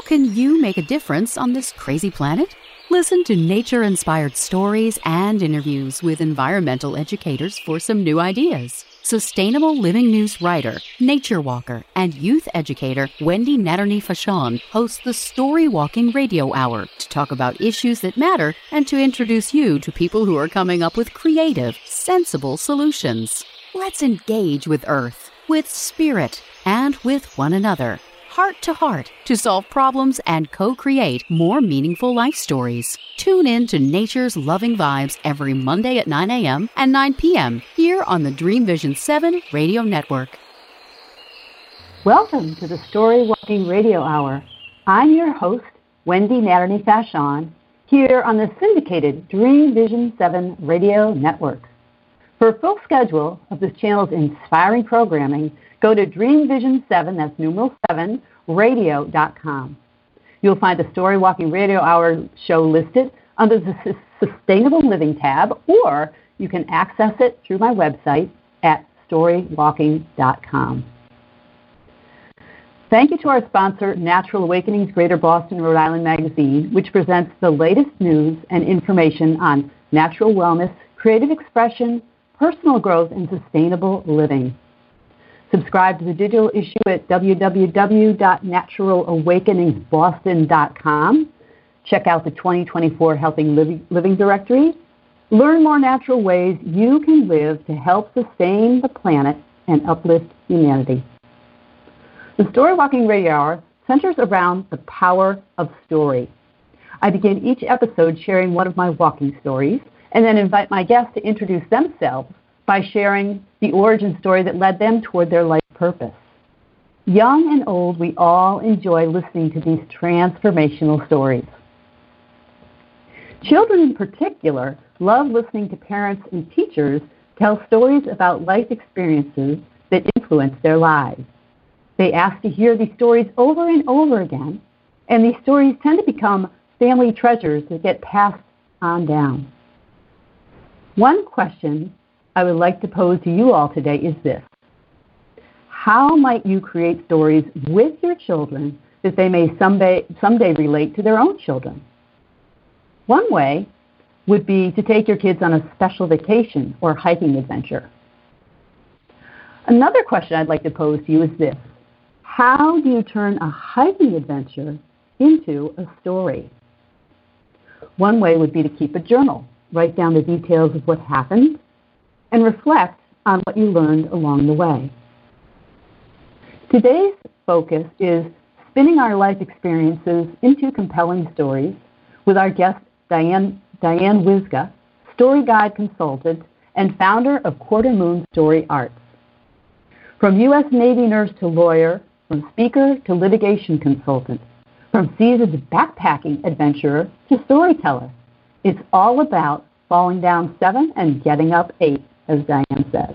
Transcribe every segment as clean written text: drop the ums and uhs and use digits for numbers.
How can you make a difference on this crazy planet? Listen to nature-inspired stories and interviews with environmental educators for some new ideas. Sustainable Living News writer, nature walker, and youth educator Wendy Natterney-Fashon hosts the Story Walking Radio Hour to talk about issues that matter and to introduce you to people who are coming up with creative, sensible solutions. Let's engage with Earth, with Spirit, and with one another, heart to solve problems and co-create more meaningful life stories. Tune in to Nature's Loving Vibes every Monday at 9 a.m. and 9 p.m. here on the Dream Vision 7 Radio Network. Welcome to the Story Walking Radio Hour. I'm your host, Wendy Natterney-Fashon, here on the syndicated Dream Vision 7 Radio Network. For a full schedule of this channel's inspiring programming, go to dreamvision7, that's numeral 7, radio.com. You'll find the Story Walking Radio Hour show listed under the Sustainable Living tab, or you can access it through my website at storywalking.com. Thank you to our sponsor, Natural Awakenings Greater Boston, Rhode Island Magazine, which presents the latest news and information on natural wellness, creative expression, personal growth, and sustainable living. Subscribe to the digital issue at www.naturalawakeningsboston.com. Check out the 2024 Healthy Living Directory. Learn more natural ways you can live to help sustain the planet and uplift humanity. The Story Walking Radio Hour centers around the power of story. I begin each episode sharing one of my walking stories, and then invite my guests to introduce themselves by sharing the origin story that led them toward their life purpose. Young and old, we all enjoy listening to these transformational stories. Children in particular love listening to parents and teachers tell stories about life experiences that influence their lives. They ask to hear these stories over and over again, and these stories tend to become family treasures that get passed on down. One question I would like to pose to you all today is this: how might you create stories with your children that they may someday relate to their own children? One way would be to take your kids on a special vacation or hiking adventure. Another question I'd like to pose to you is this: how do you turn a hiking adventure into a story? One way would be to keep a journal. Write down the details of what happened and reflect on what you learned along the way. Today's focus is spinning our life experiences into compelling stories with our guest Diane Wisga, story guide consultant and founder of Quarter Moon Story Arts. From U.S. Navy nurse to lawyer, from speaker to litigation consultant, from seasoned backpacking adventurer to storyteller, it's all about falling down 7 and getting up 8, as Diane says.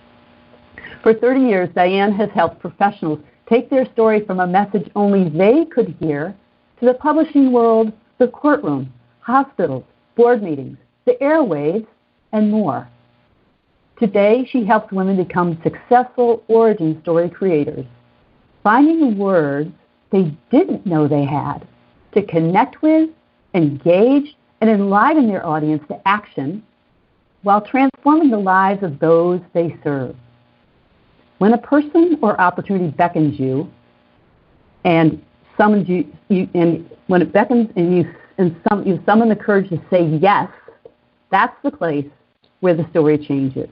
For 30 years, Diane has helped professionals take their story from a message only they could hear to the publishing world, the courtroom, hospitals, board meetings, the airwaves, and more. Today, she helps women become successful origin story creators, finding the words they didn't know they had to connect with, engage, and enliven their audience to action while transforming the lives of those they serve. When a person or opportunity beckons you and summons you, and when it beckons and you summon the courage to say yes, that's the place where the story changes.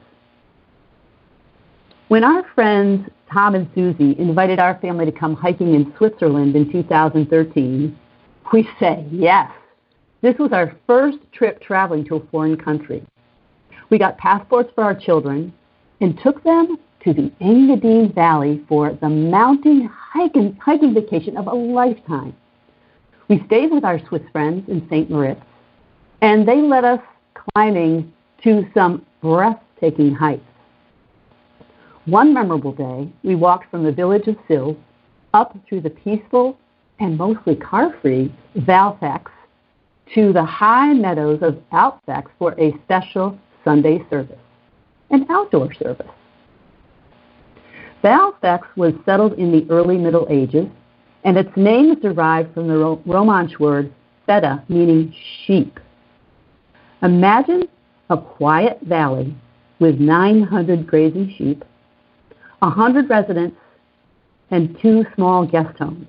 When our friends Tom and Susie invited our family to come hiking in Switzerland in 2013, we said yes. This was our first trip traveling to a foreign country. We got passports for our children and took them to the Engadine Valley for the mountain hiking vacation of a lifetime. We stayed with our Swiss friends in St. Moritz, and they led us climbing to some breathtaking heights. One memorable day, we walked from the village of Sils up through the peaceful and mostly car-free Valfax to the high meadows of Alpfax for a special Sunday service, an outdoor service. Valfax was settled in the early Middle Ages and its name is derived from the Romansh word feta, meaning sheep. Imagine a quiet valley with 900 grazing sheep, 100 residents, and 2 small guest homes.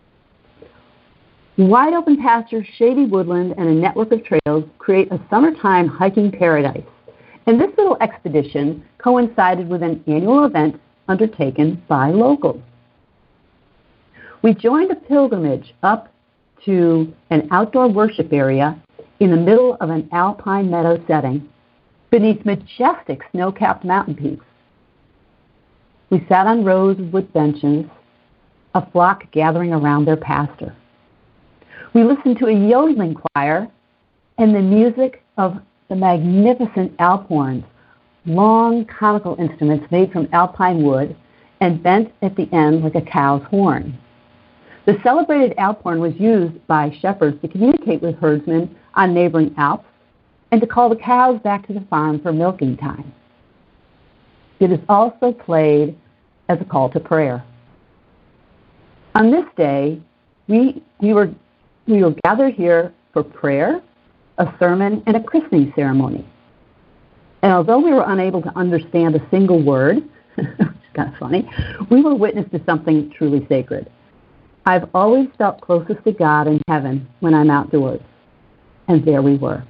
Wide open pastures, shady woodland, and a network of trails create a summertime hiking paradise. And this little expedition coincided with an annual event undertaken by locals. We joined a pilgrimage up to an outdoor worship area in the middle of an alpine meadow setting beneath majestic snow-capped mountain peaks. We sat on rows of wood benches, a flock gathering around their pastor. We listened to a yodeling choir and the music of the magnificent alp horns, long conical instruments made from alpine wood and bent at the end like a cow's horn. The celebrated alp horn was used by shepherds to communicate with herdsmen on neighboring alps and to call the cows back to the farm for milking time. It is also played as a call to prayer. On this day, we were gathered here for prayer, a sermon, and a christening ceremony. And although we were unable to understand a single word, which is kind of funny, we were witness to something truly sacred. I've always felt closest to God in heaven when I'm outdoors. And there we were.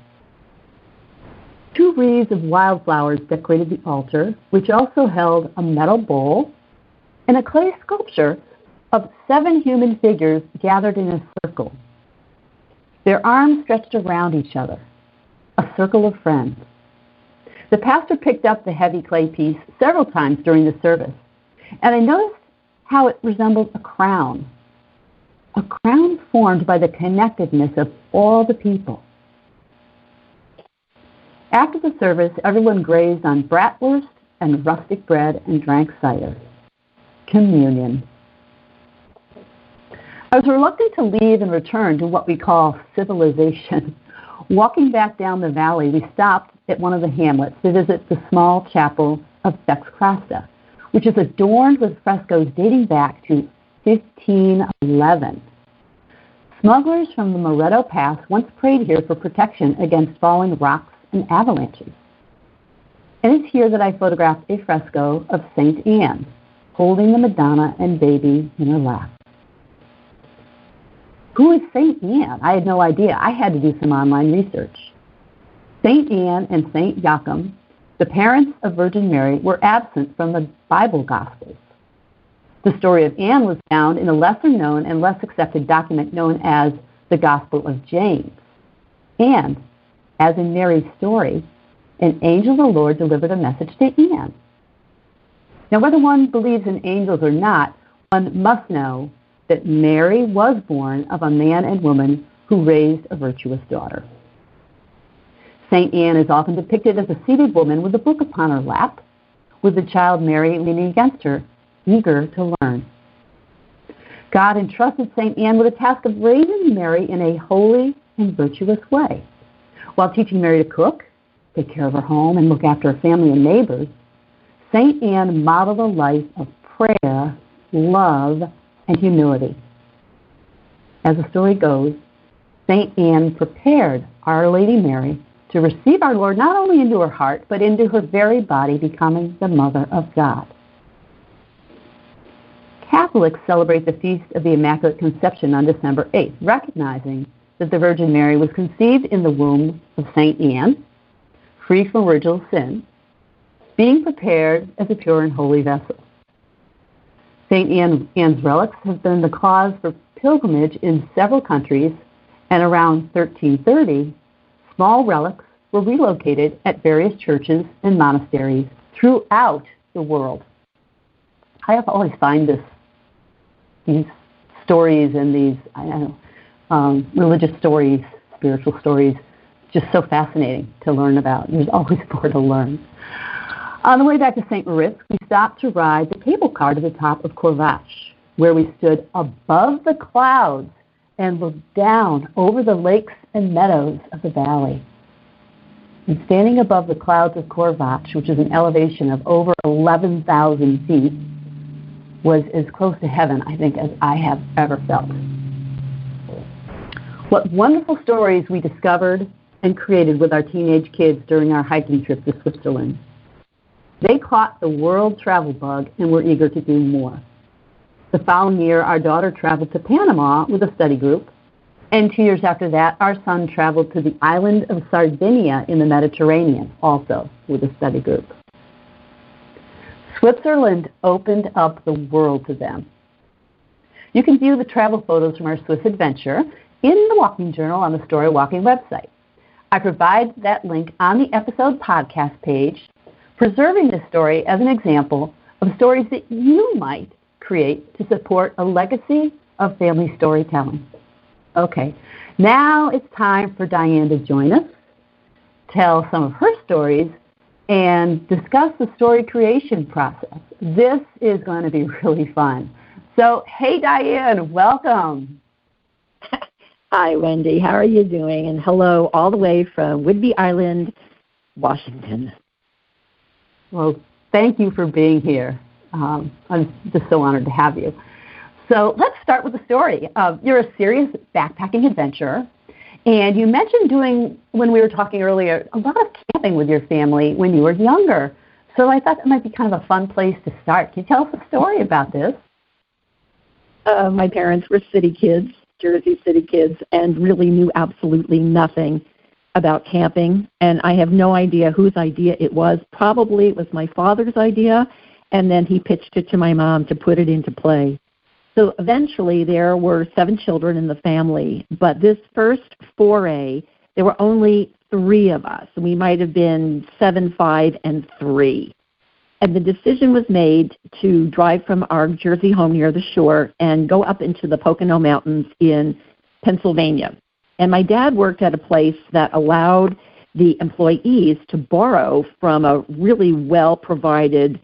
2 wreaths of wildflowers decorated the altar, which also held a metal bowl and a clay sculpture of 7 human figures gathered in a circle. Their arms stretched around each other, a circle of friends. The pastor picked up the heavy clay piece several times during the service, and I noticed how it resembled a crown formed by the connectedness of all the people. After the service, everyone grazed on bratwurst and rustic bread and drank cider. Communion. I was reluctant to leave and return to what we call civilization. Walking back down the valley, we stopped at one of the hamlets to visit the small chapel of Sex Krasta, which is adorned with frescoes dating back to 1511. Smugglers from the Moretto Pass once prayed here for protection against falling rocks and avalanches. And it's here that I photographed a fresco of St. Anne, holding the Madonna and baby in her lap. Who is St. Anne? I had no idea. I had to do some online research. St. Anne and St. Joachim, the parents of Virgin Mary, were absent from the Bible Gospels. The story of Anne was found in a lesser-known and less accepted document known as the Gospel of James. And, as in Mary's story, an angel of the Lord delivered a message to Anne. Now, whether one believes in angels or not, one must know that Mary was born of a man and woman who raised a virtuous daughter. St. Anne is often depicted as a seated woman with a book upon her lap, with the child Mary leaning against her, eager to learn. God entrusted St. Anne with the task of raising Mary in a holy and virtuous way. While teaching Mary to cook, take care of her home, and look after her family and neighbors, St. Anne modeled a life of prayer, love, and humility. As the story goes, St. Anne prepared Our Lady Mary to receive our Lord not only into her heart, but into her very body, becoming the Mother of God. Catholics celebrate the Feast of the Immaculate Conception on December 8th, recognizing that the Virgin Mary was conceived in the womb of St. Anne, free from original sin, being prepared as a pure and holy vessel. St. Anne's relics have been the cause for pilgrimage in several countries, and around 1330, small relics were relocated at various churches and monasteries throughout the world. I have always find these stories and these religious stories, spiritual stories, just so fascinating to learn about. There's always more to learn. On the way back to St. Moritz, we stopped to ride the cable car to the top of Corvatsch, where we stood above the clouds and looked down over the lakes and meadows of the valley. And standing above the clouds of Corvatsch, which is an elevation of over 11,000 feet, was as close to heaven, I think, as I have ever felt. What wonderful stories we discovered and created with our teenage kids during our hiking trip to Switzerland. They caught the world travel bug and were eager to do more. The following year, our daughter traveled to Panama with a study group, and 2 years after that, our son traveled to the island of Sardinia in the Mediterranean, also with a study group. Switzerland opened up the world to them. You can view the travel photos from our Swiss adventure in the Walking Journal on the Story Walking website. I provide that link on the episode podcast page, preserving this story as an example of stories that you might create to support a legacy of family storytelling. Okay, now it's time for Diane to join us, tell some of her stories, and discuss the story creation process. This is going to be really fun. So, hey, Diane, welcome. Hi, Wendy. How are you doing? And hello all the way from Whidbey Island, Washington. Well, thank you for being here. I'm just so honored to have you. So let's start with the story. You're a serious backpacking adventurer, and you mentioned doing, when we were talking earlier, a lot of camping with your family when you were younger. So I thought that might be kind of a fun place to start. Can you tell us a story about this? My parents were city kids, Jersey City kids, and really knew absolutely nothing about camping. And I have no idea whose idea it was. Probably it was my father's idea, and then he pitched it to my mom to put it into play. So eventually there were 7 children in the family, but this first foray, there were only 3 of us. We might have been 7, 5, and 3. And the decision was made to drive from our Jersey home near the shore and go up into the Pocono Mountains in Pennsylvania. And my dad worked at a place that allowed the employees to borrow from a really well-provided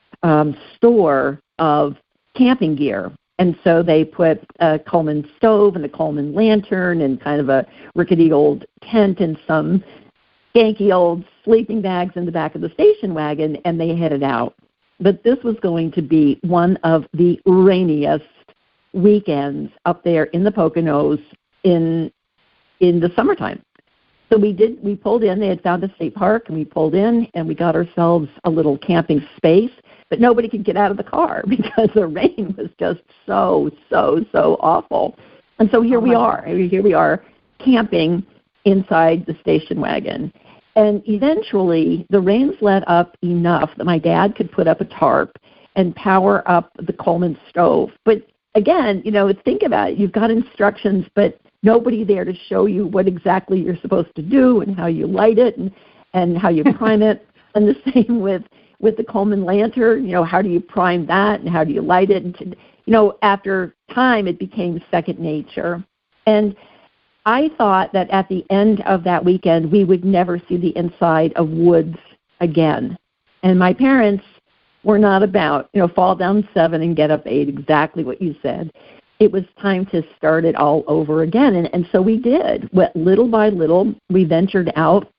store of camping gear. And so they put a Coleman stove and a Coleman lantern and kind of a rickety old tent and some skanky old sleeping bags in the back of the station wagon, and they headed out. But this was going to be one of the rainiest weekends up there in the Poconos in the summertime. So we pulled in. They had found a state park, and we pulled in, and we got ourselves a little camping space. But nobody could get out of the car because the rain was just so awful. And so here we are camping inside the station wagon. And eventually the rains let up enough that my dad could put up a tarp and power up the Coleman stove. But again, think about it. You've got instructions, but nobody there to show you what exactly you're supposed to do and how you light it and how you prime it. And the same with the Coleman lantern, how do you prime that and how do you light it? And, after time, it became second nature. And I thought that at the end of that weekend, we would never see the inside of woods again. And my parents were not about, fall down 7 and get up 8, exactly what you said. It was time to start it all over again. And so we did. Little by little, we ventured out,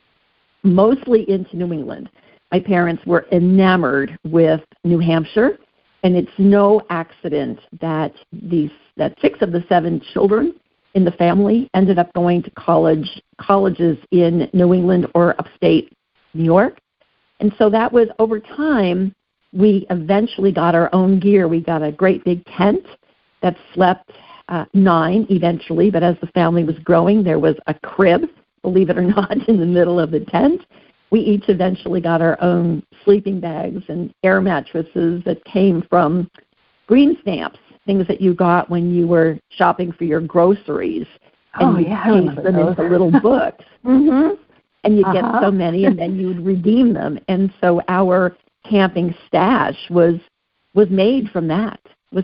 mostly into New England. My parents were enamored with New Hampshire, and it's no accident that 6 of the 7 children in the family ended up going to colleges in New England or upstate New York. And so that was, over time, we eventually got our own gear. We got a great big tent that slept 9 eventually, but as the family was growing, there was a crib, believe it or not, in the middle of the tent. We each eventually got our own sleeping bags and air mattresses that came from green stamps, things that you got when you were shopping for your groceries. And you paste them into little books. Mm-hmm. And you'd get so many, and then you would redeem them. And so our camping stash was made from that,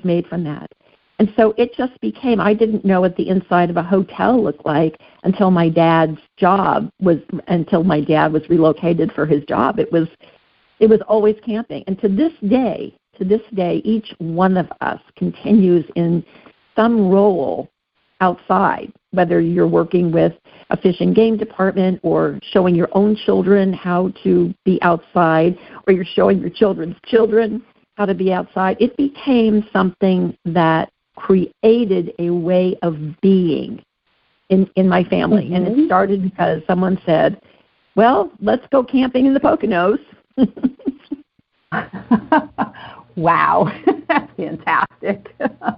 And so it just became, I didn't know what the inside of a hotel looked like until my dad was relocated for his job. It was always camping. And to this day, each one of us continues in some role outside, whether you're working with a fish and game department or showing your own children how to be outside, or you're showing your children's children how to be outside, it became something that created a way of being in my family. And it started because someone said, well, let's go camping in the Poconos. Wow, that's fantastic.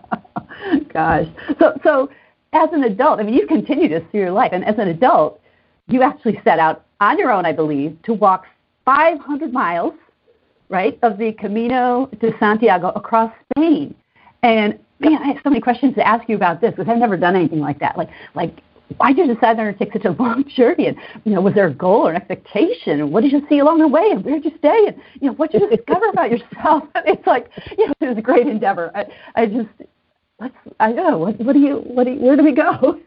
Gosh. So as an adult, I mean, you've continued this through your life, and as an adult, you actually set out on your own, I believe, to walk 500 miles, right, of the Camino de Santiago across Spain. And, man, I have so many questions to ask you about this because I've never done anything like that. Like, why did you decide to undertake such a long journey? And, was there a goal or an expectation? What did you see along the way? And where did you stay? And, what did you discover about yourself? It's like, it was a great endeavor. I don't know. Where do we go?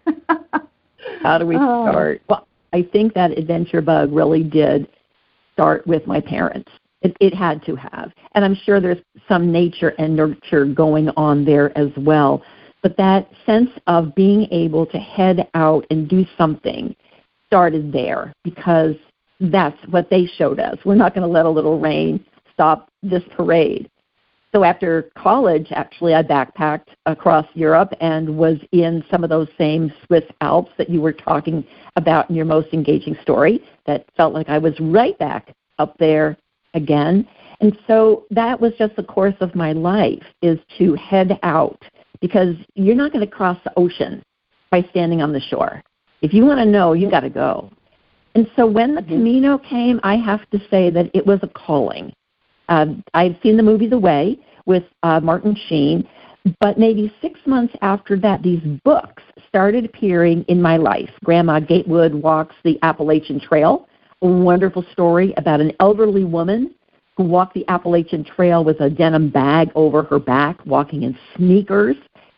How do we start? Well, I think that adventure bug really did start with my parents. It had to have. And I'm sure there's some nature and nurture going on there as well. But that sense of being able to head out and do something started there because that's what they showed us. We're not going to let a little rain stop this parade. So after college, actually, I backpacked across Europe and was in some of those same Swiss Alps that you were talking about in your most engaging story that felt like I was right back up there again. And so that was just the course of my life, is to head out, because you're not going to cross the ocean by standing on the shore. If you want to know, you got to go. And so when the Camino came, I have to say that it was a calling. I'd seen the movie The Way with Martin Sheen, but maybe 6 months after that, these books started appearing in my life. Grandma Gatewood Walks the Appalachian Trail, a wonderful story about an elderly woman who walked the Appalachian Trail with a denim bag over her back, walking in sneakers.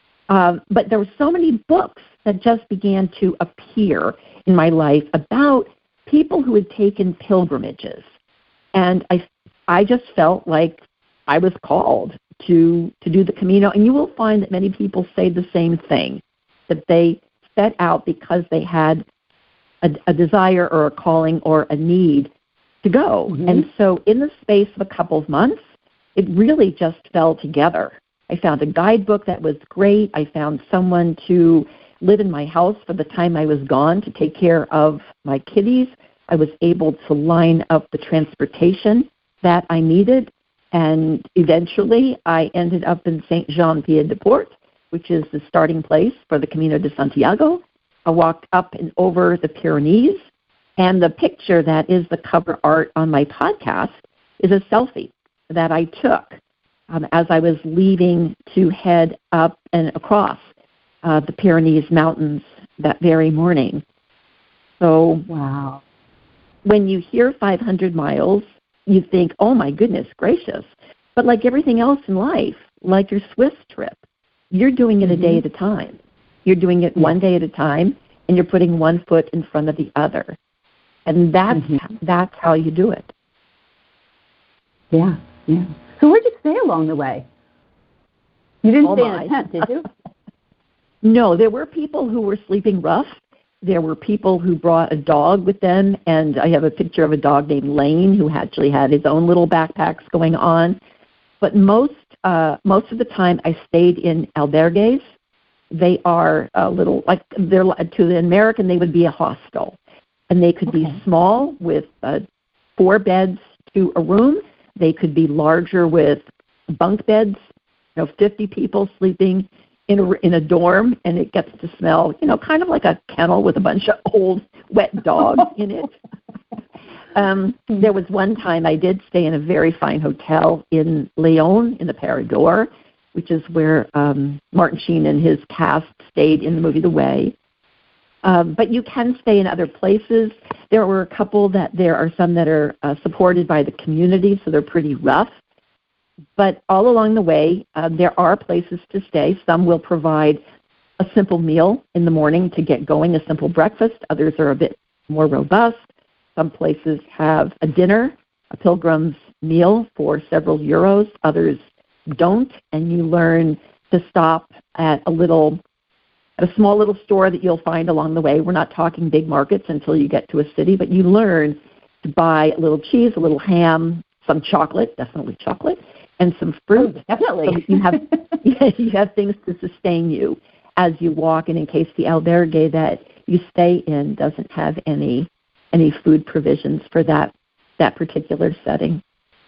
But there were so many books that just began to appear in my life about people who had taken pilgrimages. And I just felt like I was called to do the Camino. And you will find that many people say the same thing, that they set out because they had a desire or a calling or a need to go. Mm-hmm. And so in the space of a couple of months, it really just fell together. I found a guidebook that was great. I found someone to live in my house for the time I was gone to take care of my kiddies. I was able to line up the transportation that I needed, and eventually I ended up in Saint-Jean-Pied-de-Port, which is the starting place for the Camino de Santiago. I walked up and over the Pyrenees, and the picture that is the cover art on my podcast is a selfie that I took as I was leaving to head up and across the Pyrenees Mountains that very morning. So wow. When you hear 500 miles, you think, oh, my goodness gracious. But like everything else in life, like your Swiss trip, you're doing it a day at a time. You're doing it one day at a time, and you're putting one foot in front of the other. And that's how you do it. Yeah, yeah. So where'd you stay along the way? You didn't stay in a tent, did you? No, there were people who were sleeping rough. There were people who brought a dog with them, and I have a picture of a dog named Lane who actually had his own little backpacks going on. But most of the time I stayed in albergues. They are a little, like, they're to the American, they would be a hostel. And they could be small with 4 beds to a room. They could be larger with bunk beds, 50 people sleeping in a dorm, and it gets to smell, kind of like a kennel with a bunch of old, wet dogs in it. There was one time I did stay in a very fine hotel in Lyon in the Parador, which is where Martin Sheen and his cast stayed in the movie The Way. But you can stay in other places. There were a couple there are some that are supported by the community, so they're pretty rough. But all along the way, there are places to stay. Some will provide a simple meal in the morning to get going, a simple breakfast. Others are a bit more robust. Some places have a dinner, a pilgrim's meal for several euros. Others don't, and you learn to stop at a small little store that you'll find along the way. We're not talking big markets until you get to a city, but you learn to buy a little cheese, a little ham, some chocolate, definitely chocolate, and some fruit. Oh, definitely. So you have things to sustain you as you walk, and in case the albergue that you stay in doesn't have any food provisions for that particular setting.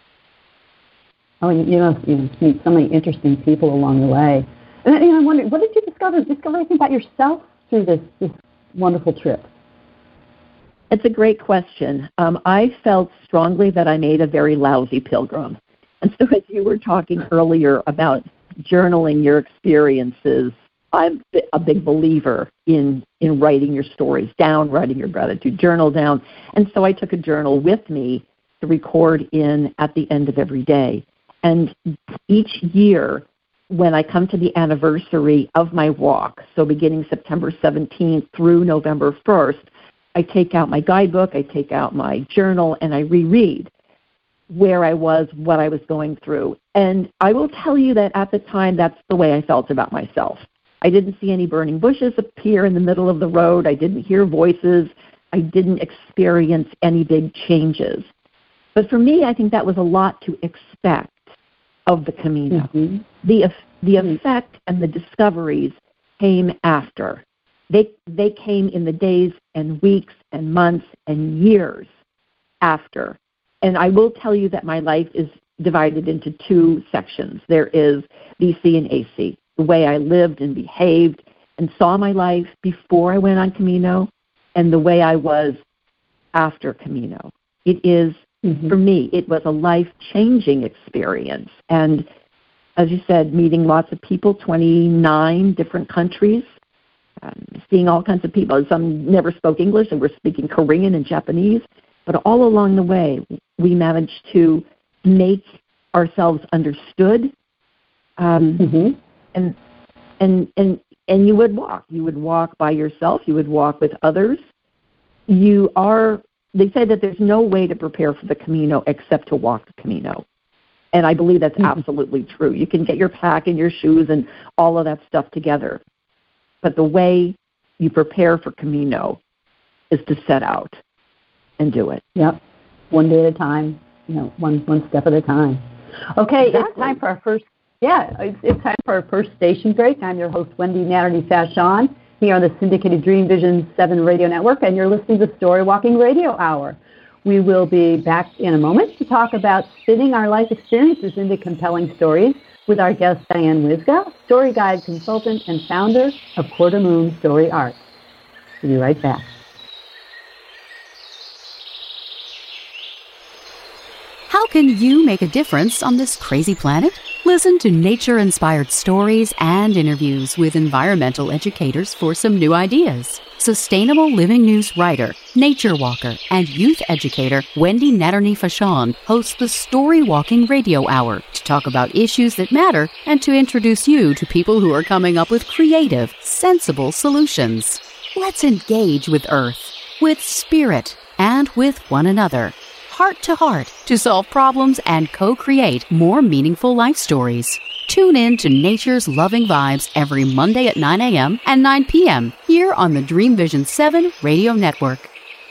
Oh, you meet so many interesting people along the way. And I'm wondering, what did you discover anything about yourself through this wonderful trip? It's a great question. I felt strongly that I made a very lousy pilgrim. And so as you were talking earlier about journaling your experiences, I'm a big believer in writing your stories down, writing your gratitude journal down. And so I took a journal with me to record in at the end of every day. And each year, when I come to the anniversary of my walk, so beginning September 17th through November 1st, I take out my guidebook, I take out my journal, and I reread where I was, what I was going through. And I will tell you that at the time, that's the way I felt about myself. I didn't see any burning bushes appear in the middle of the road. I didn't hear voices. I didn't experience any big changes. But for me, I think that was a lot to expect of the Camino. Mm-hmm. The effect and the discoveries came after. They came in the days and weeks and months and years after. And I will tell you that my life is divided into two sections. There is BC and AC, the way I lived and behaved and saw my life before I went on Camino, and the way I was after Camino. It is, for me, it was a life-changing experience. And as you said, meeting lots of people, 29 different countries, seeing all kinds of people. Some never spoke English and were speaking Korean and Japanese. But all along the way, we managed to make ourselves understood. And you would walk. You would walk by yourself. You would walk with others. They say that there's no way to prepare for the Camino except to walk the Camino. And I believe that's absolutely true. You can get your pack and your shoes and all of that stuff together. But the way you prepare for Camino is to set out and do it. Yep. One day at a time, one step at a time. Okay, exactly. It's time for our first, it's time for our first station break. I'm your host, Wendy Natalie-Fashon, here on the syndicated Dream Vision 7 radio network, and you're listening to Story Walking Radio Hour. We will be back in a moment to talk about spinning our life experiences into compelling stories with our guest, Diane Wyzga, story guide consultant and founder of Quarter Moon Story Arts. We'll be right back. How can you make a difference on this crazy planet? Listen to nature-inspired stories and interviews with environmental educators for some new ideas. Sustainable Living News writer, nature walker, and youth educator Wendy Natalie-Fashon hosts the Story Walking Radio Hour to talk about issues that matter and to introduce you to people who are coming up with creative, sensible solutions. Let's engage with Earth, with Spirit, and with one another, heart to heart, to solve problems and co-create more meaningful life stories. Tune in to Nature's Loving Vibes every Monday at 9 a.m. and 9 p.m. here on the Dream Vision 7 radio network.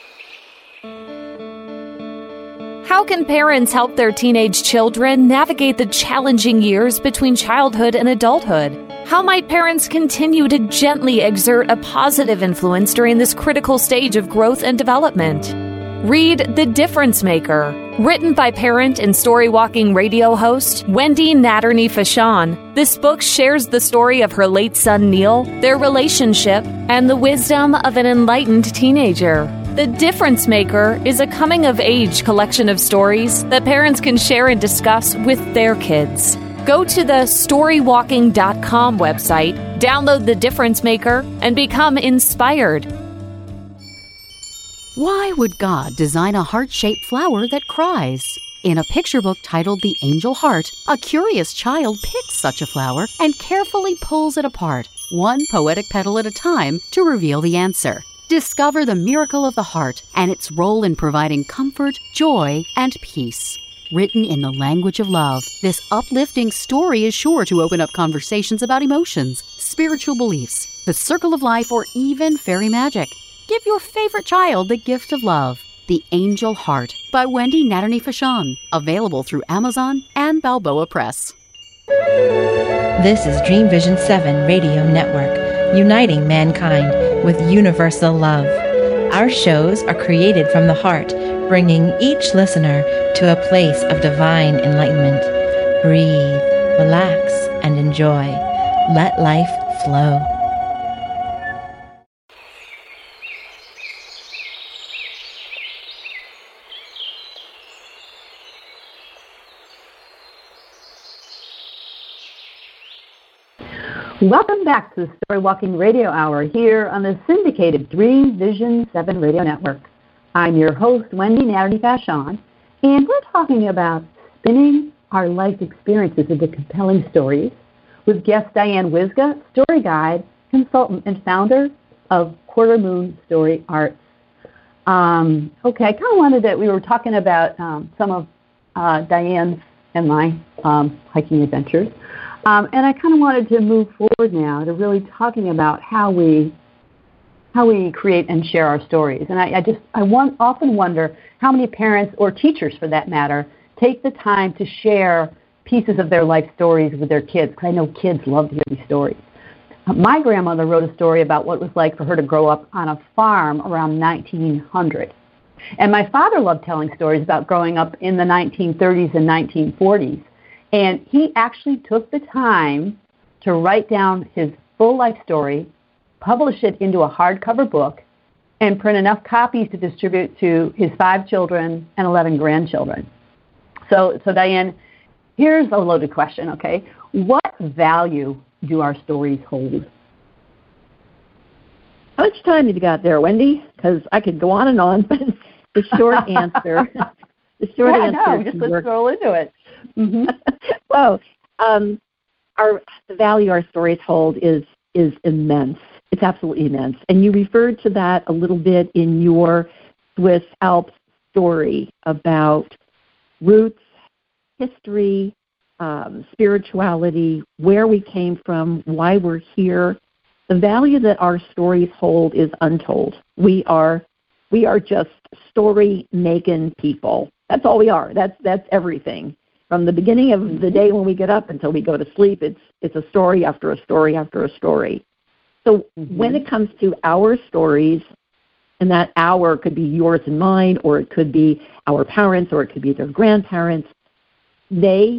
How can parents help their teenage children navigate the challenging years between childhood and adulthood? How might parents continue to gently exert a positive influence during this critical stage of growth and development? Read The Difference Maker, written by parent and Story Walking radio host Wendy Natalie-Fashon. This book shares the story of her late son Neil, their relationship, and the wisdom of an enlightened teenager. The Difference Maker is a coming-of-age collection of stories that parents can share and discuss with their kids. Go to the storywalking.com website, download The Difference Maker, and become inspired. Why would God design a heart-shaped flower that cries? In a picture book titled The Angel Heart, a curious child picks such a flower and carefully pulls it apart, one poetic petal at a time, to reveal the answer. Discover the miracle of the heart and its role in providing comfort, joy, and peace. Written in the language of love, this uplifting story is sure to open up conversations about emotions, spiritual beliefs, the circle of life, or even fairy magic. Give your favorite child the gift of love. The Angel Heart by Wendy Natterney-Fashon, available through Amazon and Balboa Press. This is Dream Vision 7 Radio Network, uniting mankind with universal love. Our shows are created from the heart, bringing each listener to a place of divine enlightenment. Breathe, relax, and enjoy. Let life flow. Welcome back to the Story Walking Radio Hour here on the syndicated Dream Vision 7 Radio Network. I'm your host, Wendy Natterney-Fashon, and we're talking about spinning our life experiences into compelling stories with guest Diane Wyzga, story guide, consultant, and founder of Quarter Moon Story Arts. Okay, I kind of wanted that we were talking about some of Diane's and my hiking adventures. And I kind of wanted to move forward now to really talking about how we create and share our stories. And I often wonder how many parents or teachers, for that matter, take the time to share pieces of their life stories with their kids, because I know kids love to hear these stories. My grandmother wrote a story about what it was like for her to grow up on a farm around 1900. And my father loved telling stories about growing up in the 1930s and 1940s. And he actually took the time to write down his full life story, publish it into a hardcover book, and print enough copies to distribute to his 5 children and 11 grandchildren. So Diane, here's a loaded question, okay? What value do our stories hold? How much time have you got there, Wendy? Because I could go on and on, but the short answer... Let's roll into it. Mm-hmm. Well, the value our stories hold is immense. It's absolutely immense. And you referred to that a little bit in your Swiss Alps story about roots, history, spirituality, where we came from, why we're here. The value that our stories hold is untold. We are just story-making people. That's all we are. That's everything. From the beginning of the day when we get up until we go to sleep, it's a story after a story after a story. So when it comes to our stories, and that our could be yours and mine, or it could be our parents, or it could be their grandparents, the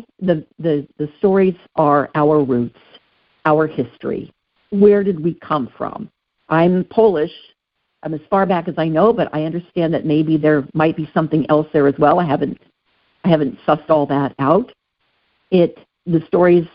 stories are our roots, our history. Where did we come from? I'm Polish. I'm as far back as I know, but I understand that maybe there might be something else there as well. I haven't sussed all that out. The stories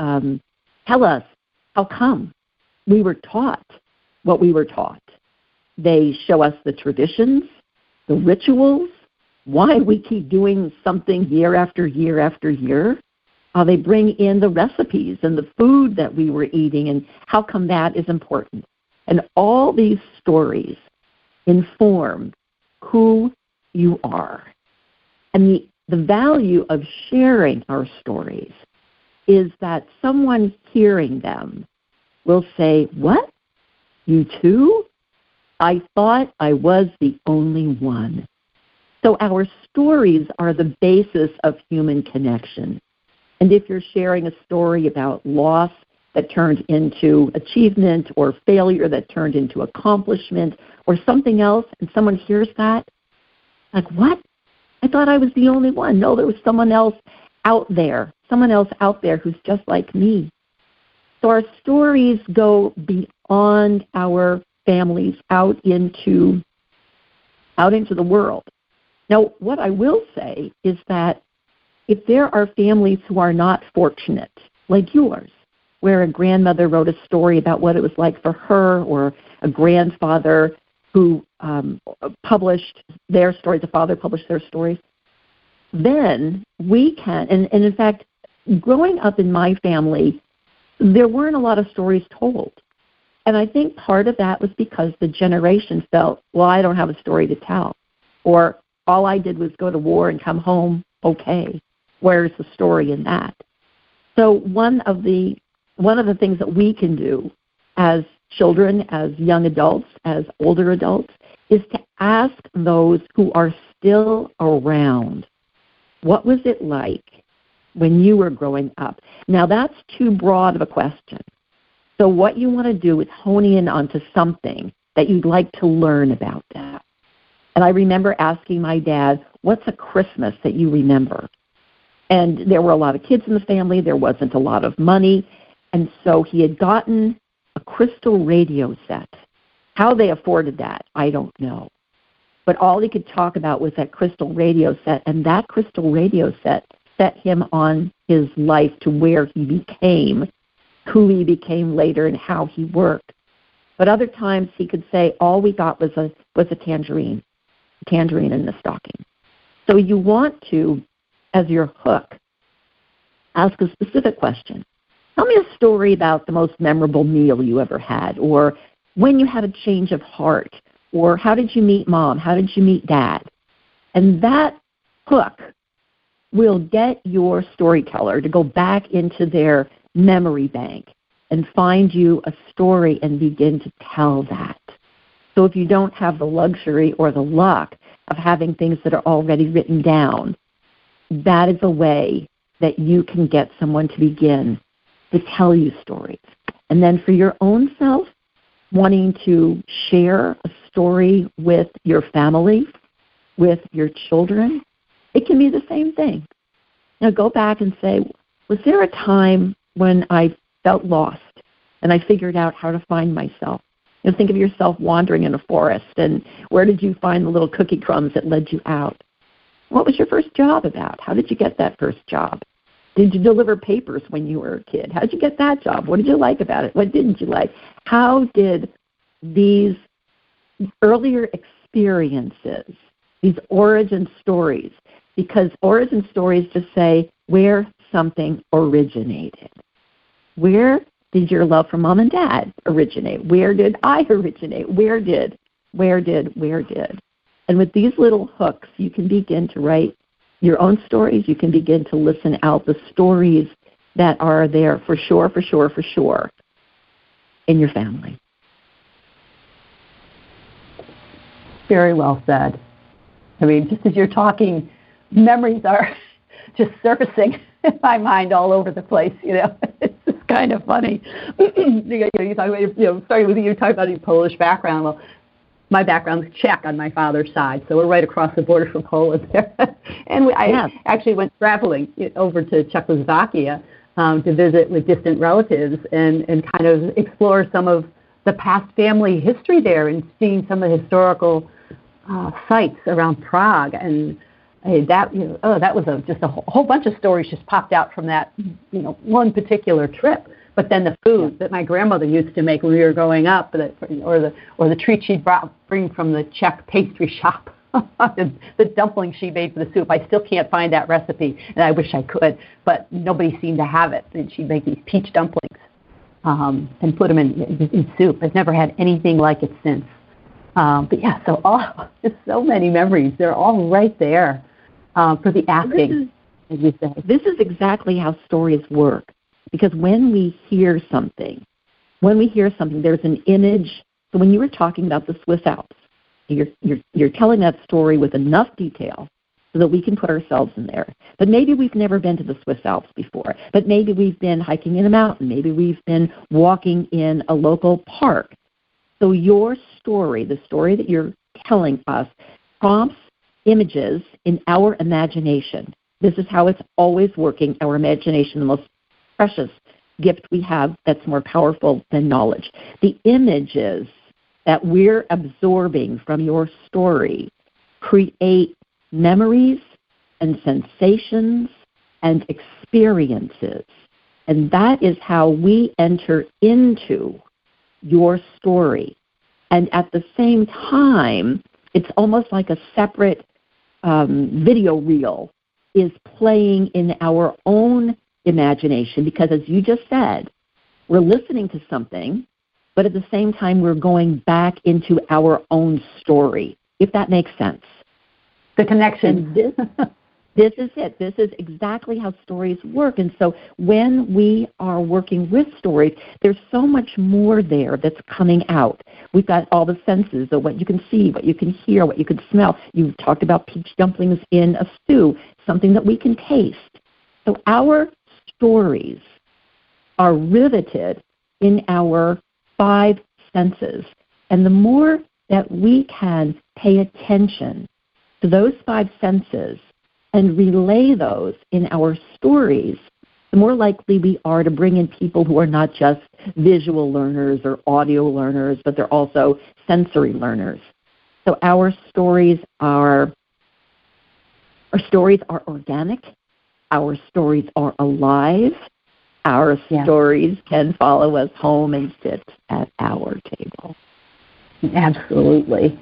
tell us how come we were taught what we were taught. They show us the traditions, the rituals, why we keep doing something year after year after year. They bring in the recipes and the food that we were eating and how come that is important. And all these stories inform who you are. And the value of sharing our stories is that someone hearing them will say, "What? You too? I thought I was the only one." So our stories are the basis of human connection. And if you're sharing a story about loss that turned into achievement, or failure that turned into accomplishment, or something else, and someone hears that, like, what? I thought I was the only one. No, there was someone else out there who's just like me. So our stories go beyond our families out into the world. Now, what I will say is that if there are families who are not fortunate, like yours, where a grandmother wrote a story about what it was like for her, or a grandfather who published their stories, the father published their stories, then we can, and in fact, growing up in my family, there weren't a lot of stories told. And I think part of that was because the generation felt, well, I don't have a story to tell, or all I did was go to war and come home okay. Where's the story in that? So one of the things that we can do as children, as young adults, as older adults, is to ask those who are still around, what was it like when you were growing up? Now, that's too broad of a question. So what you want to do is hone in onto something that you'd like to learn about that. And I remember asking my dad, what's a Christmas that you remember? And there were a lot of kids in the family. There wasn't a lot of money. And so he had gotten a crystal radio set. How they afforded that, I don't know. But all he could talk about was that crystal radio set, and that crystal radio set set him on his life to where he became, who he became later, and how he worked. But other times he could say all we got was a tangerine in the stocking. So you want to, as your hook, ask a specific question. Tell me a story about the most memorable meal you ever had, or when you had a change of heart, or how did you meet mom, how did you meet dad? And that hook will get your storyteller to go back into their memory bank and find you a story and begin to tell that. So if you don't have the luxury or the luck of having things that are already written down, that is a way that you can get someone to begin to tell you stories. And then for your own self, wanting to share a story with your family, with your children, it can be the same thing. Now go back and say, was there a time when I felt lost and I figured out how to find myself? You know, think of yourself wandering in a forest, and where did you find the little cookie crumbs that led you out? What was your first job about? How did you get that first job? Did you deliver papers when you were a kid? How did you get that job? What did you like about it? What didn't you like? How did these earlier experiences, these origin stories, because origin stories just say where something originated. Where did your love for mom and dad originate? Where did I originate? Where did? And with these little hooks, you can begin to write your own stories. You can begin to listen out the stories that are there for sure in your family. Very well said. I mean, just as you're talking, memories are just surfacing in my mind all over the place, you know. It's just kind of funny. You talk about, starting with you talking about your Polish background. Well, my background's Czech on my father's side, so we're right across the border from Poland there. And I actually went traveling over to Czechoslovakia to visit with distant relatives and kind of explore some of the past family history there and seeing some of the historical sites around Prague. And that was just a whole bunch of stories just popped out from that, one particular trip. But then the food that my grandmother used to make when we were growing up, or the treat she'd bring from the Czech pastry shop, the dumplings she made for the soup. I still can't find that recipe, and I wish I could, but nobody seemed to have it. And she'd make these peach dumplings and put them in soup. I've never had anything like it since. But yeah, just so many memories. They're all right there for the asking, as you say. This is exactly how stories work. Because when we hear something, there's an image. So when you were talking about the Swiss Alps, you're telling that story with enough detail so that we can put ourselves in there. But maybe we've never been to the Swiss Alps before. But maybe we've been hiking in a mountain. Maybe we've been walking in a local park. So your story, the story that you're telling us, prompts images in our imagination. This is how it's always working, our imagination, the most precious gift we have that's more powerful than knowledge. The images that we're absorbing from your story create memories and sensations and experiences. And that is how we enter into your story. And at the same time, it's almost like a separate video reel is playing in our own imagination, because as you just said, we're listening to something, but at the same time we're going back into our own story, if that makes sense. The connection. This is it. This is exactly how stories work. And so when we are working with stories, there's so much more there that's coming out. We've got all the senses of what you can see, what you can hear, what you can smell. You've talked about peach dumplings in a stew, something that we can taste. So our stories are riveted in our 5 senses. And the more that we can pay attention to those 5 senses and relay those in our stories, the more likely we are to bring in people who are not just visual learners or audio learners, but they're also sensory learners. So our stories are organic. Our stories are alive. Our stories can follow us home and sit at our table. Absolutely.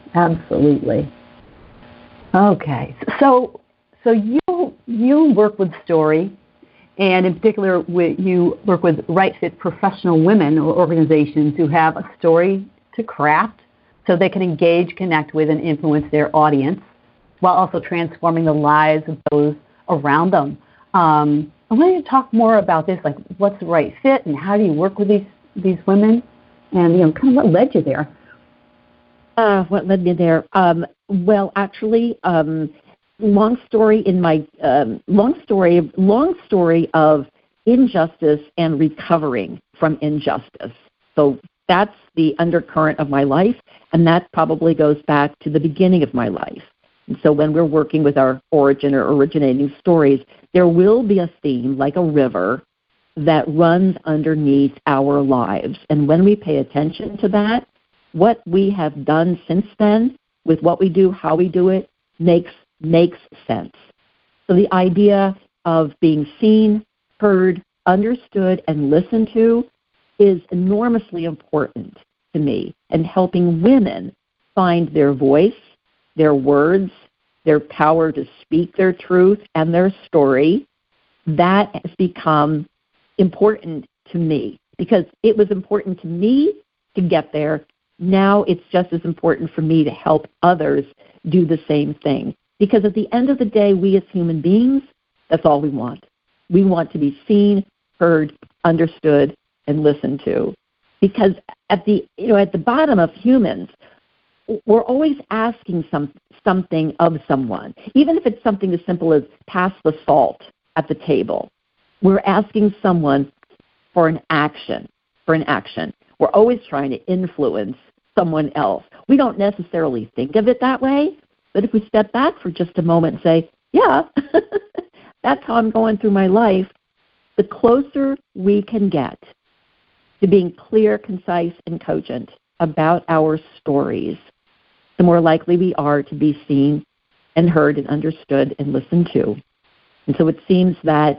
Okay. So you work with story, and in particular, you work with Right Fit professional women or organizations who have a story to craft so they can engage, connect with, and influence their audience while also transforming the lives of those around them. I want you to talk more about this, like what's Right Fit and how do you work with these women, and kind of what led you there. What led me there? Well, actually, long story of injustice and recovering from injustice. So that's the undercurrent of my life, and that probably goes back to the beginning of my life. And so when we're working with our origin or originating stories, there will be a theme like a river that runs underneath our lives. And when we pay attention to that, what we have done since then with what we do, how we do it, makes sense. So the idea of being seen, heard, understood, and listened to is enormously important to me, and helping women find their voice, their words, their power to speak their truth and their story. That has become important to me because it was important to me to get there. Now it's just as important for me to help others do the same thing. Because at the end of the day, we as human beings, that's all we want. We want to be seen, heard, understood, and listened to. Because at the bottom of humans, we're always asking something of someone. Even if it's something as simple as pass the salt at the table, we're asking someone for an action. We're always trying to influence someone else. We don't necessarily think of it that way, but if we step back for just a moment and say, yeah, that's how I'm going through my life, the closer we can get to being clear, concise, and cogent about our stories, the more likely we are to be seen and heard and understood and listened to. And so it seems that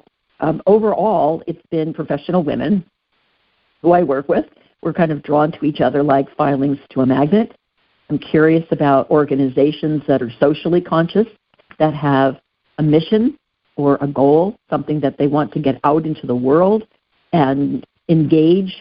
overall it's been professional women who I work with. We're kind of drawn to each other like filings to a magnet. I'm curious about organizations that are socially conscious, that have a mission or a goal, something that they want to get out into the world and engage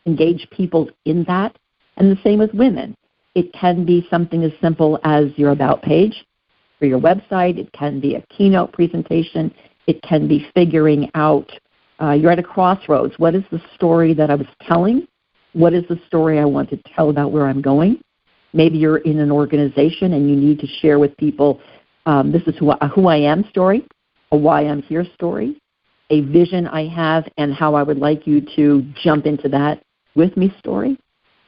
people in that. And the same with women. It can be something as simple as your about page for your website. It can be a keynote presentation. It can be figuring out, you're at a crossroads. What is the story that I was telling? What is the story I want to tell about where I'm going? Maybe you're in an organization and you need to share with people, this is who I am story, a why I'm here story, a vision I have and how I would like you to jump into that with me story.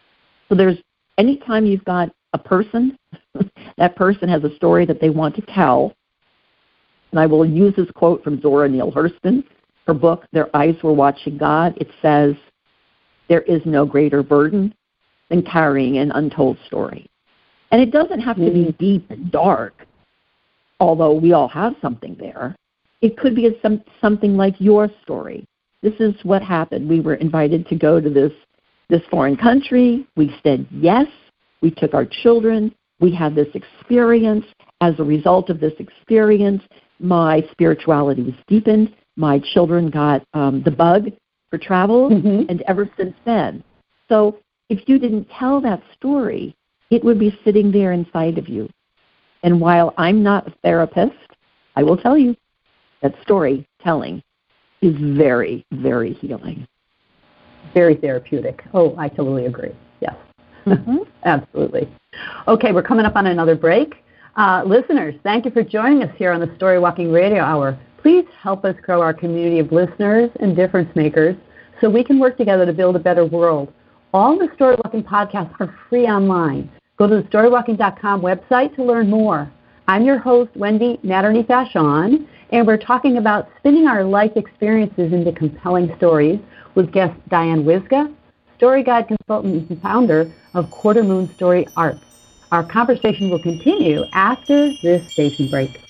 So there's anytime you've got a person, that person has a story that they want to tell. And I will use this quote from Zora Neale Hurston, her book, Their Eyes Were Watching God. It says, there is no greater burden than carrying an untold story. And it doesn't have to be deep and dark, although we all have something there. It could be something like your story. This is what happened. We were invited to go to this foreign country. We said yes. We took our children. We had this experience. As a result of this experience, my spirituality was deepened. My children got the bug for travel, and ever since then. So if you didn't tell that story, it would be sitting there inside of you. And while I'm not a therapist, I will tell you, that storytelling is very, very healing. Very therapeutic. Oh, I totally agree. Yes, absolutely. Okay, we're coming up on another break. Listeners, thank you for joining us here on the Story Walking Radio Hour. Please help us grow our community of listeners and difference makers so we can work together to build a better world. All the Story Walking podcasts are free online. Go to the storywalking.com website to learn more. I'm your host, Wendy Natterney-Fashon, and we're talking about spinning our life experiences into compelling stories with guest Diane Wyzga, story guide consultant and founder of Quarter Moon Story Arts. Our conversation will continue after this station break.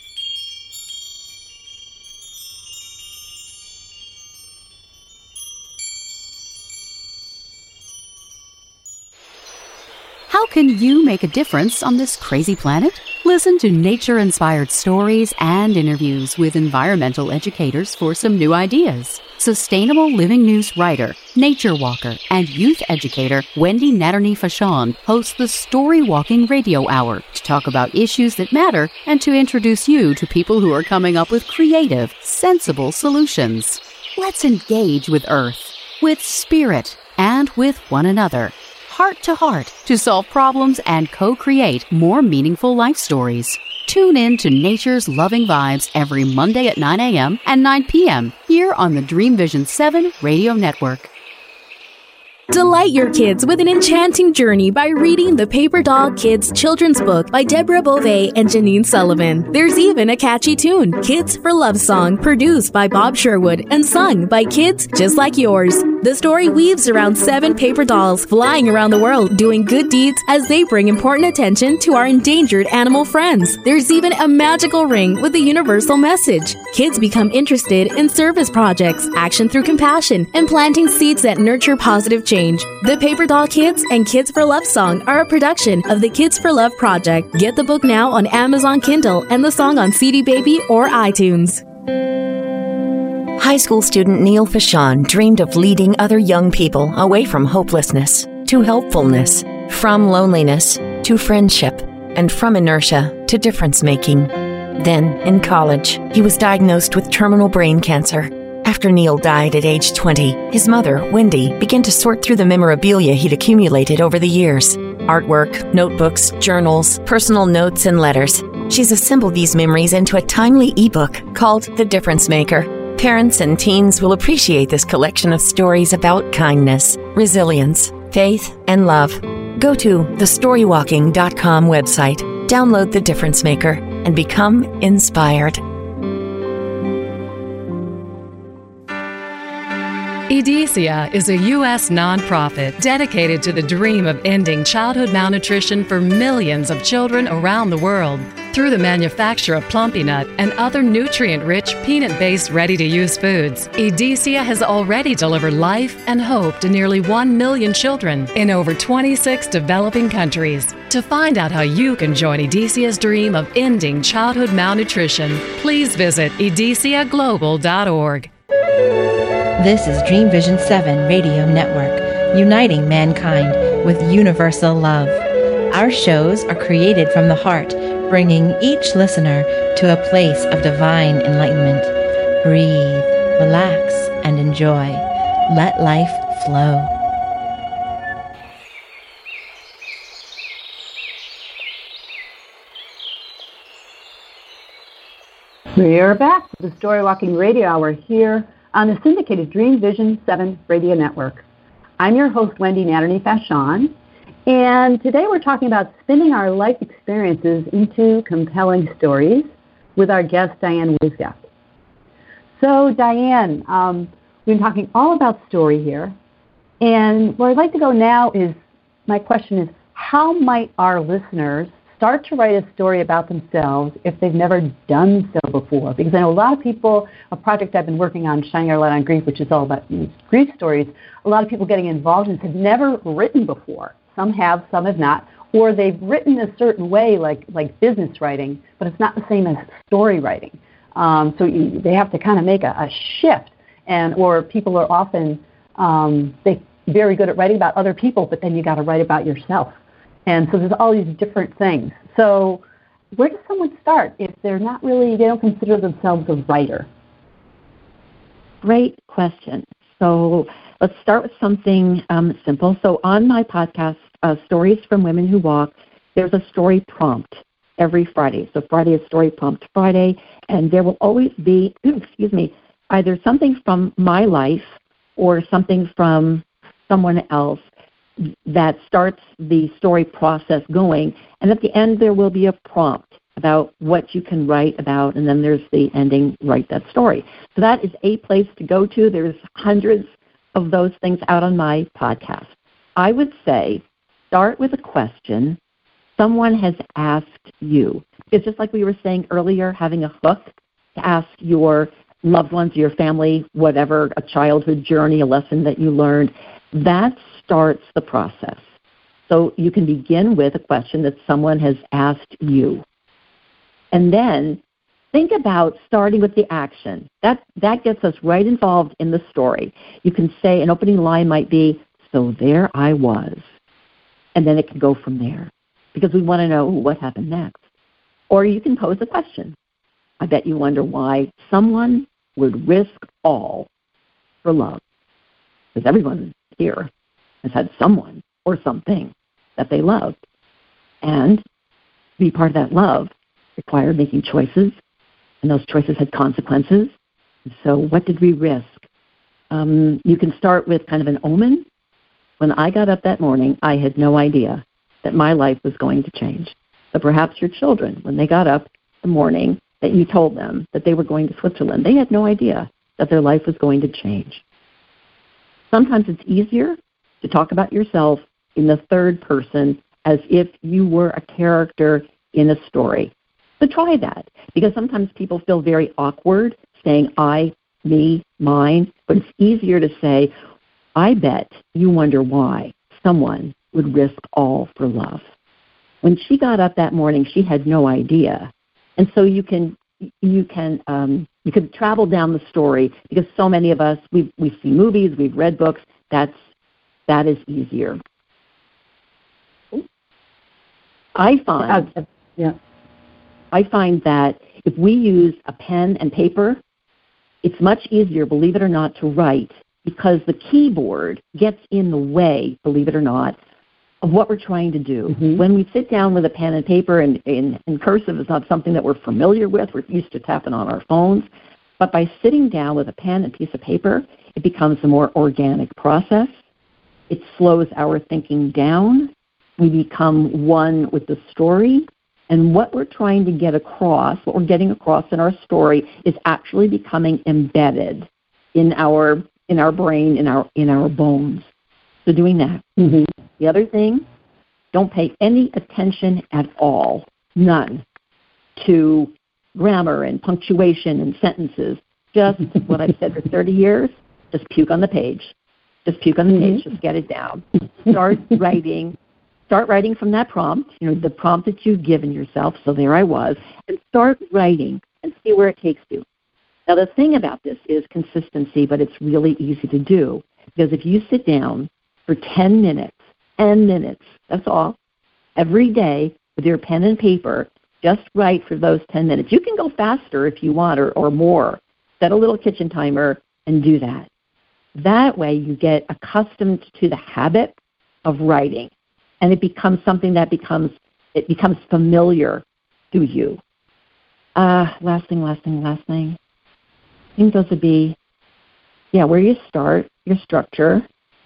How can you make a difference on this crazy planet? Listen to nature-inspired stories and interviews with environmental educators for some new ideas. Sustainable Living News writer, nature walker, and youth educator Wendy Natterney-Fashon hosts the Story Walking Radio Hour to talk about issues that matter and to introduce you to people who are coming up with creative, sensible solutions. Let's engage with Earth, with Spirit, and with one another, heart to heart, to solve problems and co-create more meaningful life stories. Tune in to Nature's Loving Vibes every Monday at 9 a.m. and 9 p.m. here on the Dream Vision 7 Radio Network. Delight your kids with an enchanting journey by reading the Paper Doll Kids children's book by Deborah Beauvais and Janine Sullivan. There's even a catchy tune, Kids for Love Song, produced by Bob Sherwood and sung by kids just like yours. The story weaves around 7 paper dolls flying around the world doing good deeds as they bring important attention to our endangered animal friends. There's even a magical ring with a universal message. Kids become interested in service projects, action through compassion, and planting seeds that nurture positive change. The Paper Doll Kids and Kids for Love Song are a production of the Kids for Love Project. Get the book now on Amazon Kindle and the song on CD Baby or iTunes. High school student Neil Fashon dreamed of leading other young people away from hopelessness to helpfulness, from loneliness to friendship, and from inertia to difference-making. Then, in college, he was diagnosed with terminal brain cancer. After Neil died at age 20, his mother, Wendy, began to sort through the memorabilia he'd accumulated over the years. Artwork, notebooks, journals, personal notes, and letters. She's assembled these memories into a timely ebook called The Difference Maker. Parents and teens will appreciate this collection of stories about kindness, resilience, faith, and love. Go to thestorywalking.com website, download The Difference Maker, and become inspired. EDESIA is a U.S. nonprofit dedicated to the dream of ending childhood malnutrition for millions of children around the world. Through the manufacture of Plumpy Nut and other nutrient-rich, peanut-based, ready-to-use foods, EDESIA has already delivered life and hope to nearly 1 million children in over 26 developing countries. To find out how you can join EDESIA's dream of ending childhood malnutrition, please visit edesiaglobal.org. This is Dream Vision 7 Radio Network, uniting mankind with universal love. Our shows are created from the heart, bringing each listener to a place of divine enlightenment. Breathe, relax, and enjoy. Let life flow. We are back with the Story Walking Radio Hour here on the syndicated Dream Vision 7 Radio Network. I'm your host, Wendy Natterney-Fashon, and today we're talking about spinning our life experiences into compelling stories with our guest, Diane Wyzga. So, Diane, we've been talking all about story here, and where I'd like to go now is, my question is, how might our listeners start to write a story about themselves if they've never done so before? Because I know a lot of people, a project I've been working on, Shining Our Light on Grief, which is all about grief stories, a lot of people getting involved in this have never written before. Some have, some have not. Or they've written a certain way, like business writing, but it's not the same as story writing. So they have to kind of make a shift. Or people are often they're very good at writing about other people, but then you got to write about yourself. And so there's all these different things. So where does someone start if they're not really, they don't consider themselves a writer? Great question. So let's start with something simple. So on my podcast, Stories from Women Who Walk, there's a story prompt every Friday. So Friday is Story Prompt Friday, and there will always be, either something from my life or something from someone else that starts the story process going. And at the end, there will be a prompt about what you can write about, and then there's the ending, write that story. So that is a place to go to. There's hundreds of those things out on my podcast. I would say start with a question someone has asked you. It's just like we were saying earlier, having a hook to ask your loved ones, your family, whatever, a childhood journey, a lesson that you learned. That starts the process. So you can begin with a question that someone has asked you. And then think about starting with the action. That gets us right involved in the story. You can say an opening line might be, so there I was. And then it can go from there because we want to know what happened next. Or you can pose a question. I bet you wonder why someone would risk all for love. Because everyone here has had someone or something that they loved. And to be part of that love required making choices, and those choices had consequences. So what did we risk? You can start with kind of an omen. When I got up that morning, I had no idea that my life was going to change. But perhaps your children, when they got up the morning that you told them that they were going to Switzerland, they had no idea that their life was going to change. Sometimes it's easier to talk about yourself in the third person as if you were a character in a story. So try that, because sometimes people feel very awkward saying I, me, mine, but it's easier to say, I bet you wonder why someone would risk all for love. When she got up that morning, she had no idea. And so you can travel down the story, because so many of us, we've seen movies, we've read books, that is easier. I find that if we use a pen and paper, it's much easier, believe it or not, to write, because the keyboard gets in the way, believe it or not, of what we're trying to do. Mm-hmm. When we sit down with a pen and paper, and cursive is not something that we're familiar with, we're used to tapping on our phones, but by sitting down with a pen and piece of paper, it becomes a more organic process. It slows our thinking down. We become one with the story. And what we're trying to get across, what we're getting across in our story, is actually becoming embedded in our brain, in our bones. So doing that. Mm-hmm. The other thing, don't pay any attention at all, none, to grammar and punctuation and sentences. Just what I've said for 30 years, just puke on the page. Just puke on the page. Just get it down. Start writing. Start writing from that prompt, the prompt that you've given yourself, so there I was, and start writing and see where it takes you. Now, the thing about this is consistency, but it's really easy to do, because if you sit down for 10 minutes, that's all, every day with your pen and paper, just write for those 10 minutes. You can go faster if you want or more. Set a little kitchen timer and do that. That way you get accustomed to the habit of writing. And it becomes something that becomes familiar to you. Last thing. I think those would be, where you start, your structure.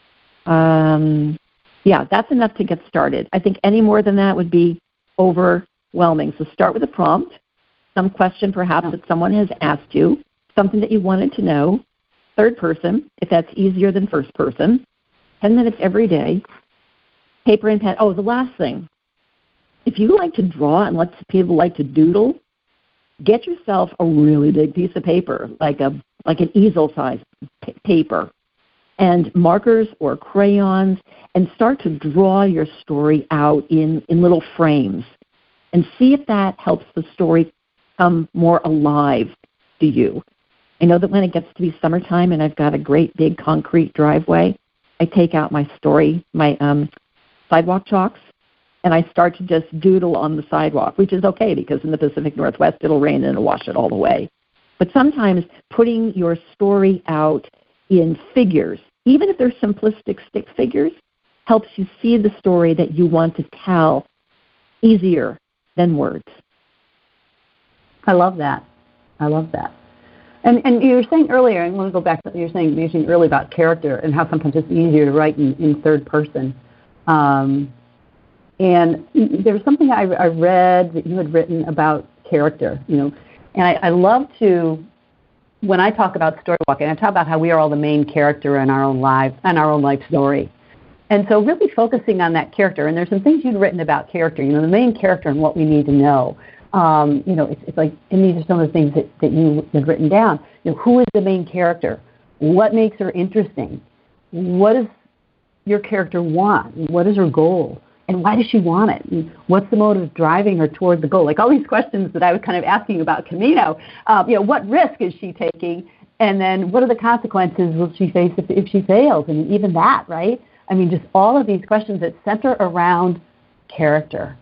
That's enough to get started. I think any more than that would be overwhelming. So start with a prompt, some question perhaps that someone has asked you, something that you wanted to know, third person, if that's easier than first person, 10 minutes every day. Paper and pen. Oh, the last thing. If you like to draw and lots of people like to doodle, get yourself a really big piece of paper, like an easel-sized paper, and markers or crayons, and start to draw your story out in little frames, and see if that helps the story come more alive to you. I know that when it gets to be summertime and I've got a great big concrete driveway, I take out my sidewalk chalks, and I start to just doodle on the sidewalk, which is okay because in the Pacific Northwest it'll rain and it'll wash it all away. But sometimes putting your story out in figures, even if they're simplistic stick figures, helps you see the story that you want to tell easier than words. I love that. And you were saying earlier, and let me go back to what you were saying earlier about character and how sometimes it's easier to write in third person. And there was something I read that you had written about character, and I love to, when I talk about story walking, I talk about how we are all the main character in our own lives and our own life story. And so really focusing on that character, and there's some things you'd written about character, the main character and what we need to know. It's like, and these are some of the things that you had written down. Who is the main character? What makes her interesting? What does your character want? What is her goal? And why does she want it? And what's the motive driving her toward the goal? Like all these questions that I was kind of asking about Camino. What risk is she taking? And then what are the consequences will she face if she fails? And even that, right? I mean, just all of these questions that center around character.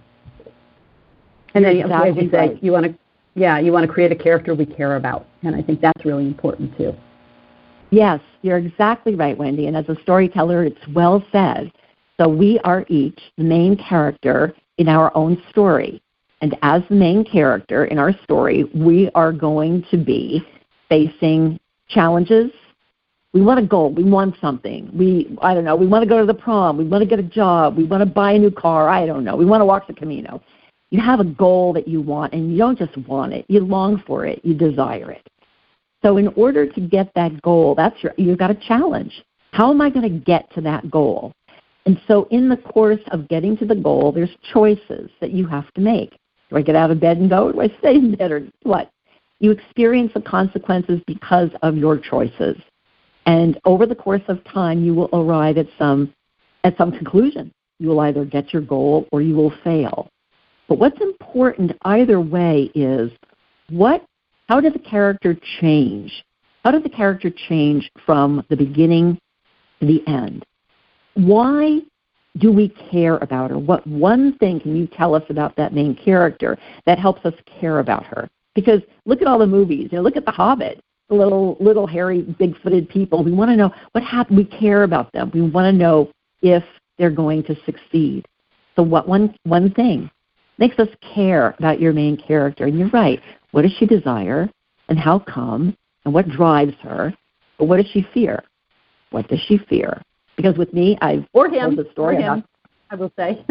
And then, as you say, you want to create a character we care about, and I think that's really important too. Yes, you're exactly right, Wendy. And as a storyteller, it's well said. So we are each the main character in our own story, and as the main character in our story, we are going to be facing challenges. We want a goal. We want something. We want to go to the prom. We want to get a job. We want to buy a new car. I don't know. We want to walk the Camino. You have a goal that you want, and you don't just want it. You long for it. You desire it. So in order to get that goal, you've got a challenge. How am I going to get to that goal? And so in the course of getting to the goal, there's choices that you have to make. Do I get out of bed and go? Do I stay in bed or what? You experience the consequences because of your choices. And over the course of time, you will arrive at some conclusion. You will either get your goal or you will fail. But what's important either way is how did the character change? How did the character change from the beginning to the end? Why do we care about her? What one thing can you tell us about that main character that helps us care about her? Because look at all the movies. Look at The Hobbit, the little hairy, big-footed people. We want to know what happened. We care about them. We want to know if they're going to succeed. So what one thing makes us care about your main character? And you're right. What does she desire? And how come? And what drives her? But what does she fear? What does she fear? Because with me, I've told the story about... I will say.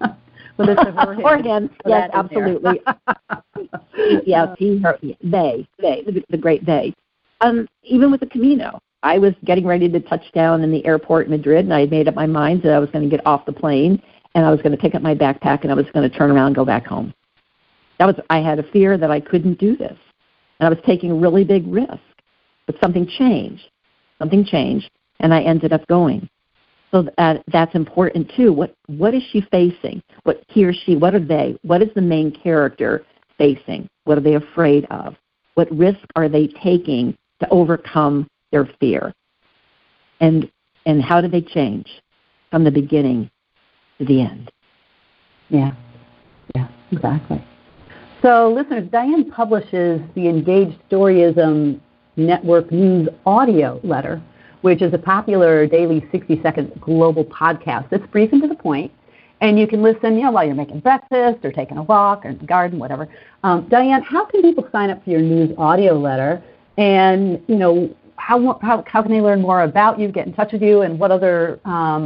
Or him. Yes, absolutely. Yes, he, her, they, the great they. Even with the Camino, I was getting ready to touch down in the airport in Madrid, and I had made up my mind that I was going to get off the plane, and I was going to pick up my backpack, and I was going to turn around and go back home. I had a fear that I couldn't do this, and I was taking a really big risk. But something changed, and I ended up going. So that's important too. What is she facing? What are they? What is the main character facing? What are they afraid of? What risk are they taking to overcome their fear? And how do they change from the beginning to the end? Yeah, exactly. So listeners, Diane publishes the Engaged Storyism Network News audio letter, which is a popular daily 60-second global podcast that's brief and to the point. And you can listen, while you're making breakfast or taking a walk or in the garden, whatever. Diane, how can people sign up for your news audio letter? And, how can they learn more about you, get in touch with you, and what other,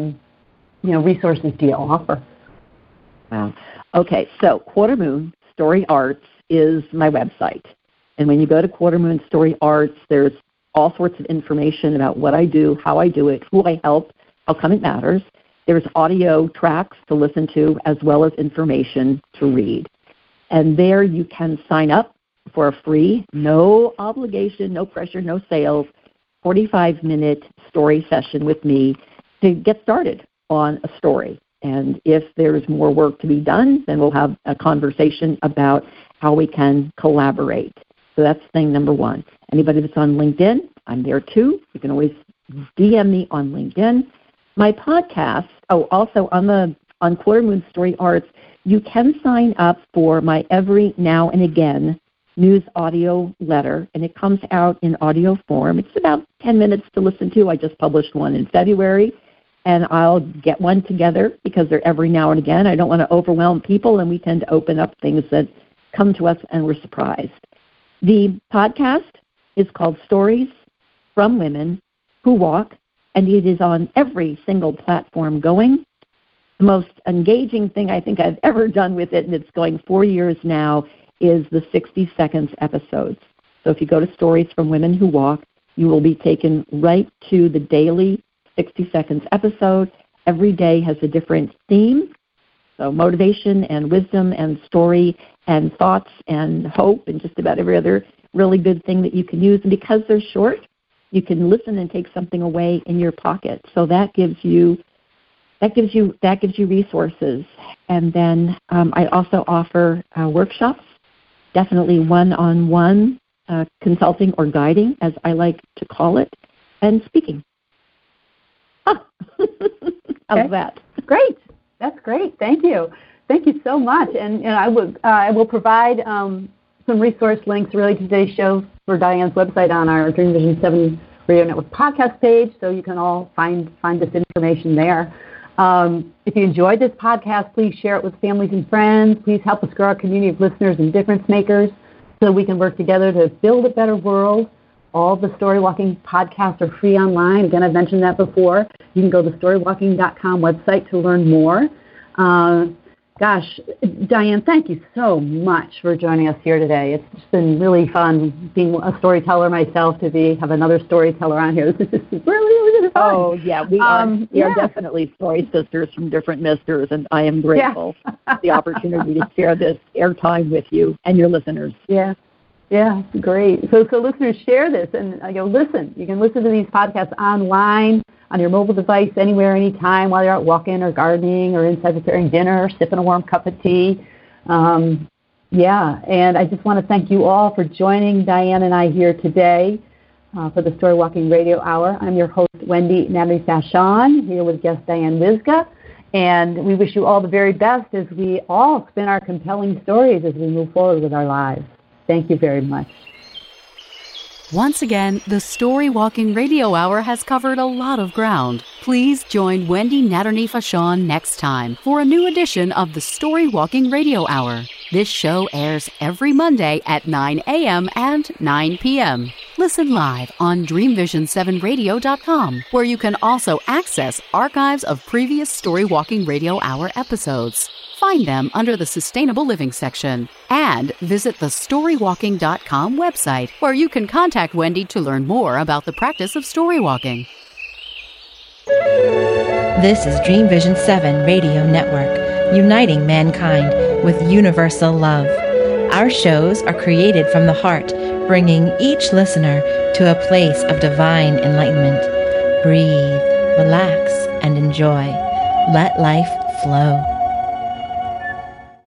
resources do you offer? Wow. Okay, so Quarter Moon Story Arts is my website. And when you go to Quarter Moon Story Arts, there's all sorts of information about what I do, how I do it, who I help, how come it matters. There's audio tracks to listen to as well as information to read. And there you can sign up for a free, no obligation, no pressure, no sales, 45-minute story session with me to get started on a story. And if there's more work to be done, then we'll have a conversation about how we can collaborate. So that's thing number one. Anybody that's on LinkedIn, I'm there too. You can always DM me on LinkedIn. My podcast, also on Quarter Moon Story Arts, you can sign up for my Every Now and Again news audio letter, and it comes out in audio form. It's about 10 minutes to listen to. I just published one in February, and I'll get one together because they're every now and again. I don't want to overwhelm people, and we tend to open up things that come to us and we're surprised. The podcast is called Stories from Women Who Walk, and it is on every single platform going. The most engaging thing I think I've ever done with it, and it's going 4 years now, is the 60 Seconds episodes. So if you go to Stories from Women Who Walk, you will be taken right to the daily 60 Seconds episode. Every day has a different theme. So motivation and wisdom and story and thoughts and hope and just about every other really good thing that you can use. And because they're short, you can listen and take something away in your pocket. So that gives you resources. And then I also offer workshops, definitely one-on-one consulting or guiding, as I like to call it, and speaking. How's that? Great. That's great. Thank you. Thank you so much. And I will provide some resource links related to today's show for Diane's website on our Dream Vision 7 Radio Network podcast page, so you can all find this information there. If you enjoyed this podcast, please share it with families and friends. Please help us grow our community of listeners and difference makers so we can work together to build a better world. All the Story Walking podcasts are free online. Again, I've mentioned that before. You can go to the storywalking.com website to learn more. Gosh, Diane, thank you so much for joining us here today. It's just been really fun being a storyteller myself to have another storyteller on here. This is really fun. Oh, yeah, we are definitely story sisters from different misters, and I am grateful for the opportunity to share this airtime with you and your listeners. Yeah, great. So listeners, share this and listen. You can listen to these podcasts online, on your mobile device, anywhere, anytime, while you're out walking or gardening or inside preparing dinner or sipping a warm cup of tea. And I just want to thank you all for joining Diane and I here today for the Story Walking Radio Hour. I'm your host, Wendy Natalie-Fashon, here with guest Diane Wyzga. And we wish you all the very best as we all spin our compelling stories as we move forward with our lives. Thank you very much. Once again, the Story Walking Radio Hour has covered a lot of ground. Please join Wendy Natalie-Fashon next time for a new edition of the Story Walking Radio Hour. This show airs every Monday at 9 a.m. and 9 p.m. Listen live on DreamVision7Radio.com, where you can also access archives of previous Story Walking Radio Hour episodes. Find them under the Sustainable Living section. And visit the storywalking.com website, where you can contact Wendy to learn more about the practice of story walking. This is Dream Vision 7 Radio Network, uniting mankind with universal love. Our shows are created from the heart, bringing each listener to a place of divine enlightenment. Breathe, relax, and enjoy. Let life flow.